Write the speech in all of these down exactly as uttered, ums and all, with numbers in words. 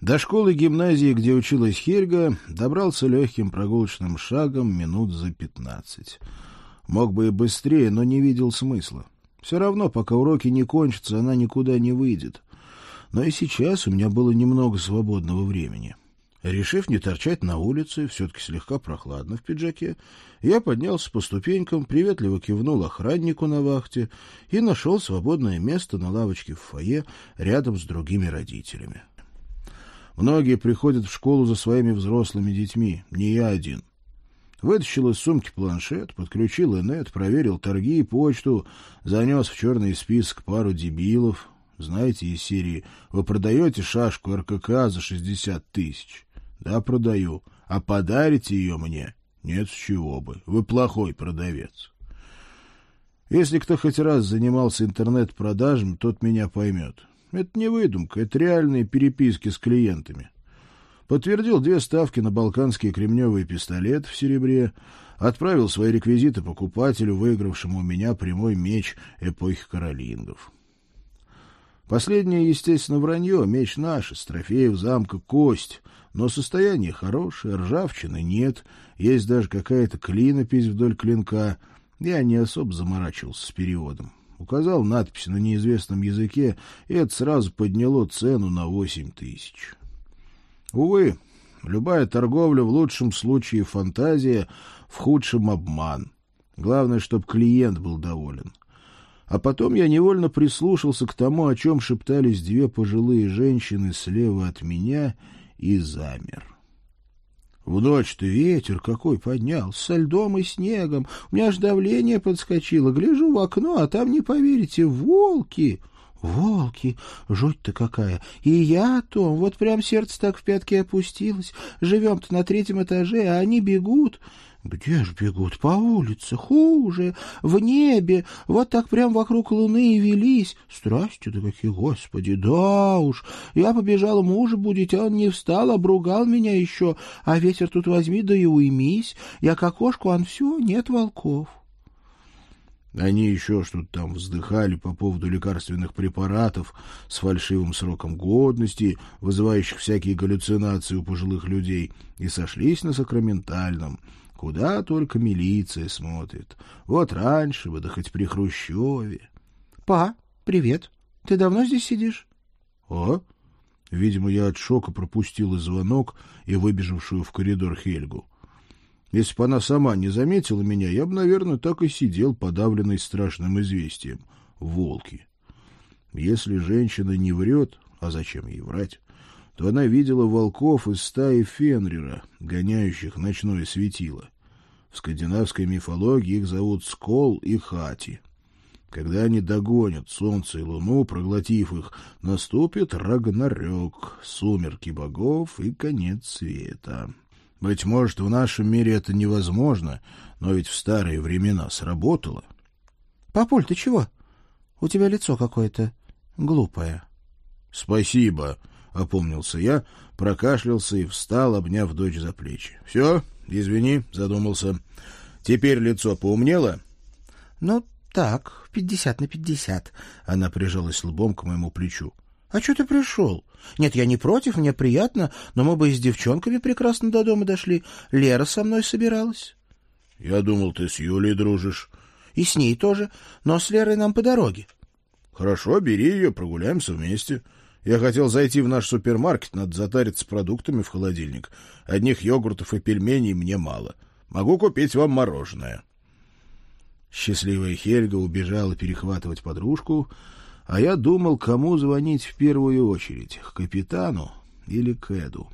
До школы гимназии, где училась Хельга, добрался легким прогулочным шагом минут за пятнадцать. Мог бы и быстрее, но не видел смысла. Все равно, пока уроки не кончатся, она никуда не выйдет. Но и сейчас у меня было немного свободного времени. Решив не торчать на улице, все-таки слегка прохладно в пиджаке, я поднялся по ступенькам, приветливо кивнул охраннику на вахте и нашел свободное место на лавочке в фойе рядом с другими родителями. Многие приходят в школу за своими взрослыми детьми, не я один. Вытащил из сумки планшет, подключил инет, проверил торги и почту, занес в черный список пару дебилов. Знаете, из серии «Вы продаете шашку эр ка ка за шестьдесят тысяч?» «Да, продаю. А подарите ее мне?» «Нет, с чего бы. Вы плохой продавец». Если кто хоть раз занимался интернет-продажами, тот меня поймет. Это не выдумка, это реальные переписки с клиентами. Подтвердил две ставки на балканские кремневые пистолеты в серебре, отправил свои реквизиты покупателю, выигравшему у меня прямой меч эпохи каролингов. Последнее, естественно, вранье, меч наш, из трофеев замка кость, но состояние хорошее, ржавчины нет, есть даже какая-то клинопись вдоль клинка. Я не особо заморачивался с переводом. Указал надпись на неизвестном языке, и это сразу подняло цену на восемь тысяч. Увы, любая торговля в лучшем случае фантазия, в худшем обман. Главное, чтобы клиент был доволен. А потом я невольно прислушался к тому, о чем шептались две пожилые женщины слева от меня, и замер. В ночь-то ветер какой поднялся, со льдом и снегом. У меня аж давление подскочило. Гляжу в окно, а там, не поверите, волки. Волки, жуть-то какая. И я о том, вот прям сердце так в пятки опустилось. Живем-то на третьем этаже, а они бегут. Где ж бегут? По улице, хуже, в небе, вот так прям вокруг луны и велись. Страсти-то какие, господи, да уж. Я побежала мужа будить, а он не встал, обругал меня еще. А ветер тут возьми, да и уймись. Я к окошку, а все, нет волков. Они еще что-то там вздыхали по поводу лекарственных препаратов с фальшивым сроком годности, вызывающих всякие галлюцинации у пожилых людей, и сошлись на сакраментальном. Куда только милиция смотрит. Вот раньше бы, да хоть при Хрущеве. — Па, привет. Ты давно здесь сидишь? — А? Видимо, я от шока пропустил звонок и выбежавшую в коридор Хельгу. Если бы она сама не заметила меня, я бы, наверное, так и сидел, подавленный страшным известием. Волки. Если женщина не врет, а зачем ей врать, то она видела волков из стаи Фенрира, гоняющих ночное светило. В скандинавской мифологии их зовут Скол и Хати. Когда они догонят солнце и луну, проглотив их, наступит Рагнарёк, сумерки богов и конец света. Быть может, в нашем мире это невозможно, но ведь в старые времена сработало. — Папуль, ты чего? У тебя лицо какое-то глупое. — Спасибо, — опомнился я, прокашлялся и встал, обняв дочь за плечи. — Все, извини, задумался. Теперь лицо поумнело? — Ну, так, пятьдесят на пятьдесят. Она прижалась лбом к моему плечу. — А что ты пришел? Нет, я не против, мне приятно, но мы бы и с девчонками прекрасно до дома дошли. Лера со мной собиралась. — Я думал, ты с Юлей дружишь. — И с ней тоже, но с Лерой нам по дороге. — Хорошо, бери ее, прогуляемся вместе. Я хотел зайти в наш супермаркет, надо затариться продуктами в холодильник. Одних йогуртов и пельменей мне мало. Могу купить вам мороженое. Счастливая Хельга убежала перехватывать подружку, а я думал, кому звонить в первую очередь, к капитану или к Эду.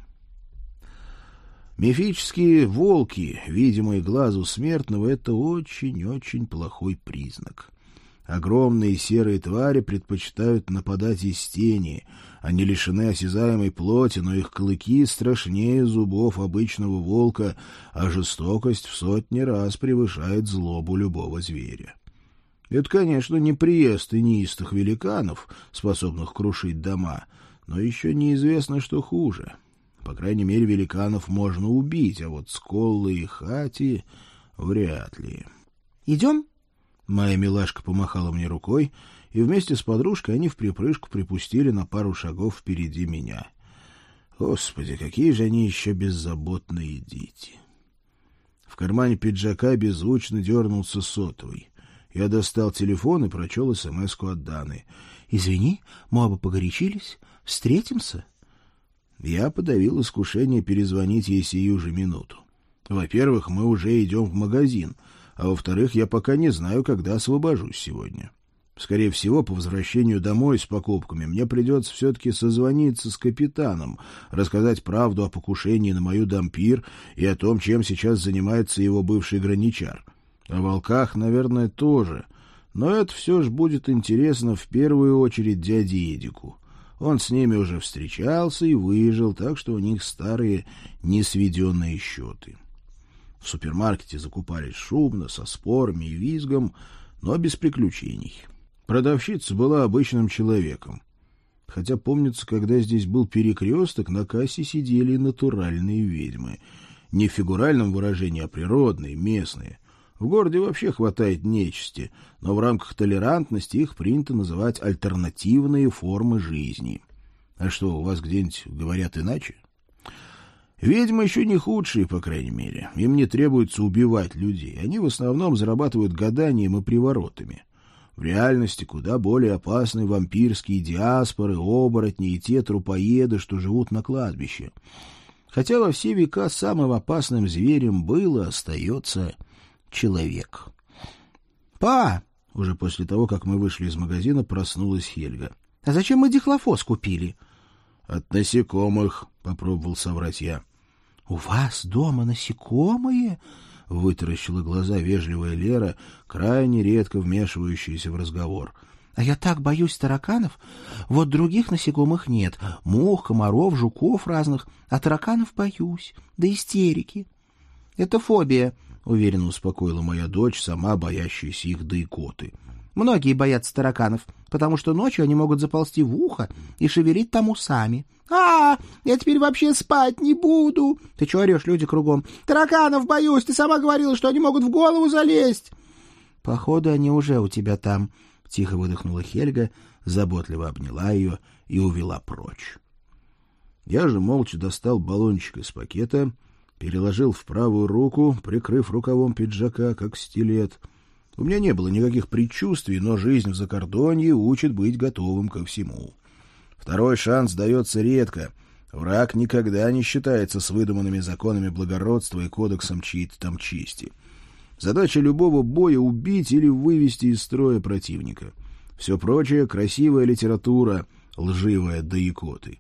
Мифические волки, видимые глазу смертного, — это очень-очень плохой признак. Огромные серые твари предпочитают нападать из тени. Они лишены осязаемой плоти, но их клыки страшнее зубов обычного волка, а жестокость в сотни раз превышает злобу любого зверя. Это, конечно, не приезд инеистых великанов, способных крушить дома, но еще неизвестно, что хуже. По крайней мере, великанов можно убить, а вот Сколлы и Хати вряд ли. — Идем? Моя милашка помахала мне рукой, и вместе с подружкой они вприпрыжку припустили на пару шагов впереди меня. Господи, какие же они еще беззаботные дети. В кармане пиджака беззвучно дернулся сотовый. Я достал телефон и прочел смс-ку от Даны. «Извини, мы оба погорячились. Встретимся?» Я подавил искушение перезвонить ей сию же минуту. Во-первых, мы уже идем в магазин, а во-вторых, я пока не знаю, когда освобожусь сегодня. Скорее всего, по возвращению домой с покупками мне придется все-таки созвониться с капитаном, рассказать правду о покушении на мою дампир и о том, чем сейчас занимается его бывший граничар. О волках, наверное, тоже, но это все же будет интересно в первую очередь дяде Эдику. Он с ними уже встречался и выжил, так что у них старые несведенные счеты. В супермаркете закупались шумно, со спорами и визгом, но без приключений. Продавщица была обычным человеком. Хотя, помнится, когда здесь был перекресток, на кассе сидели натуральные ведьмы. Не в фигуральном выражении, а природные, местные. В городе вообще хватает нечисти, но в рамках толерантности их принято называть альтернативные формы жизни. А что, у вас где-нибудь говорят иначе? Ведьмы еще не худшие, по крайней мере. Им не требуется убивать людей. Они в основном зарабатывают гаданием и приворотами. В реальности куда более опасны вампирские диаспоры, оборотни и те трупоеды, что живут на кладбище. Хотя во все века самым опасным зверем был и остается человек. «Па!» — уже после того, как мы вышли из магазина, проснулась Хельга. «А зачем мы дихлофос купили?» «От насекомых», — попробовал соврать я. «У вас дома насекомые?» — вытаращила глаза вежливая Лера, крайне редко вмешивающаяся в разговор. «А я так боюсь тараканов. Вот других насекомых нет. Мух, комаров, жуков разных. А тараканов боюсь. До истерики». «Это фобия», — уверенно успокоила моя дочь, сама боящаяся их да икоты. «Многие боятся тараканов, потому что ночью они могут заползти в ухо и шевелить там усами». «А, я теперь вообще спать не буду!» «Ты чего орешь, люди кругом?» «Тараканов боюсь, ты сама говорила, что они могут в голову залезть!» «Походу, они уже у тебя там», — тихо выдохнула Хельга, заботливо обняла ее и увела прочь. Я же молча достал баллончик из пакета, переложил в правую руку, прикрыв рукавом пиджака, как стилет. У меня не было никаких предчувствий, но жизнь в закордонье учит быть готовым ко всему. Второй шанс дается редко. Враг никогда не считается с выдуманными законами благородства и кодексом чьей-то там чести. Задача любого боя — убить или вывести из строя противника. Все прочее — красивая литература, лживая до икоты.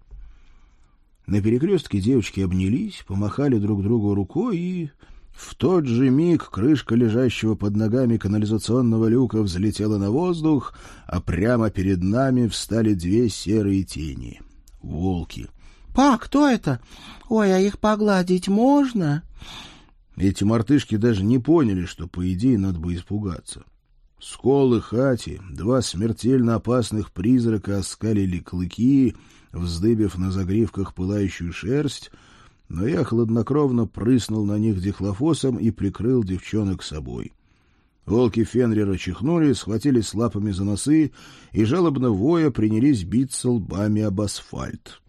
На перекрестке девочки обнялись, помахали друг другу рукой, и в тот же миг крышка лежащего под ногами канализационного люка взлетела на воздух, а прямо перед нами встали две серые тени — волки. «Па, кто это? Ой, а их погладить можно?» Эти мартышки даже не поняли, что, по идее, надо бы испугаться. Скол и Хати, два смертельно опасных призрака, оскалили клыки, вздыбив на загривках пылающую шерсть, но я хладнокровно прыснул на них дихлофосом и прикрыл девчонок собой. Волки Фенрира чихнули, схватились лапами за носы и, жалобно воя, принялись биться лбами об асфальт.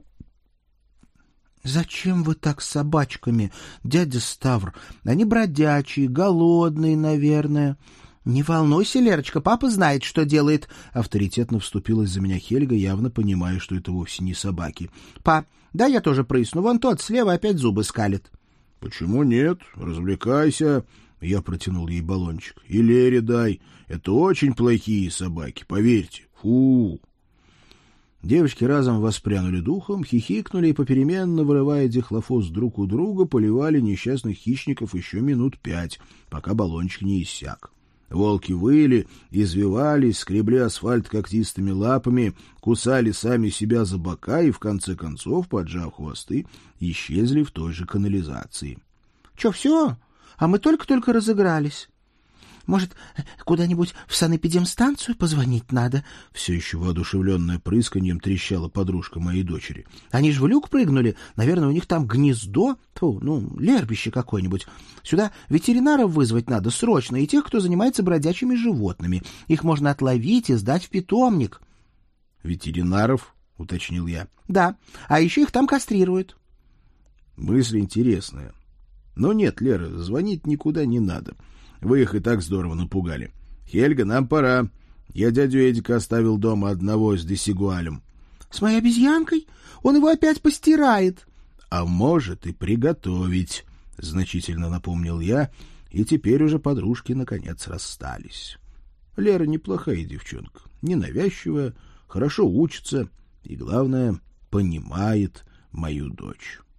«Зачем вы так с собачками, дядя Ставр? Они бродячие, голодные, наверное». «Не волнуйся, Лерочка, папа знает, что делает», — авторитетно вступилась за меня Хельга, явно понимая, что это вовсе не собаки. «Па, да я тоже прысну, вон тот слева опять зубы скалит». «Почему нет? Развлекайся», — я протянул ей баллончик. «И Лере дай. Это очень плохие собаки, поверьте. Фу». Девочки разом воспрянули духом, хихикнули и, попеременно вырывая дихлофос друг у друга, поливали несчастных хищников еще минут пять, пока баллончик не иссяк. Волки выли, извивались, скребли асфальт когтистыми лапами, кусали сами себя за бока и, в конце концов, поджав хвосты, исчезли в той же канализации. — Че, все? А мы только-только разыгрались. Может, куда-нибудь в санэпидемстанцию позвонить надо? Все еще воодушевленная прысканьем трещала подружка моей дочери. Они же в люк прыгнули. Наверное, у них там гнездо. Фу, ну, лербище какое-нибудь. Сюда ветеринаров вызвать надо срочно, и тех, кто занимается бродячими животными. Их можно отловить и сдать в питомник. — Ветеринаров? — уточнил я. — Да, а еще их там кастрируют. Мысль интересная. Но нет, Лера, звонить никуда не надо. Вы их и так здорово напугали. Хельга, нам пора. Я дядю Эдика оставил дома одного с десигуалем. — С моей обезьянкой? Он его опять постирает. — А может и приготовить, — значительно напомнил я, и теперь уже подружки наконец расстались. Лера неплохая девчонка, ненавязчивая, хорошо учится и, главное, понимает мою дочь.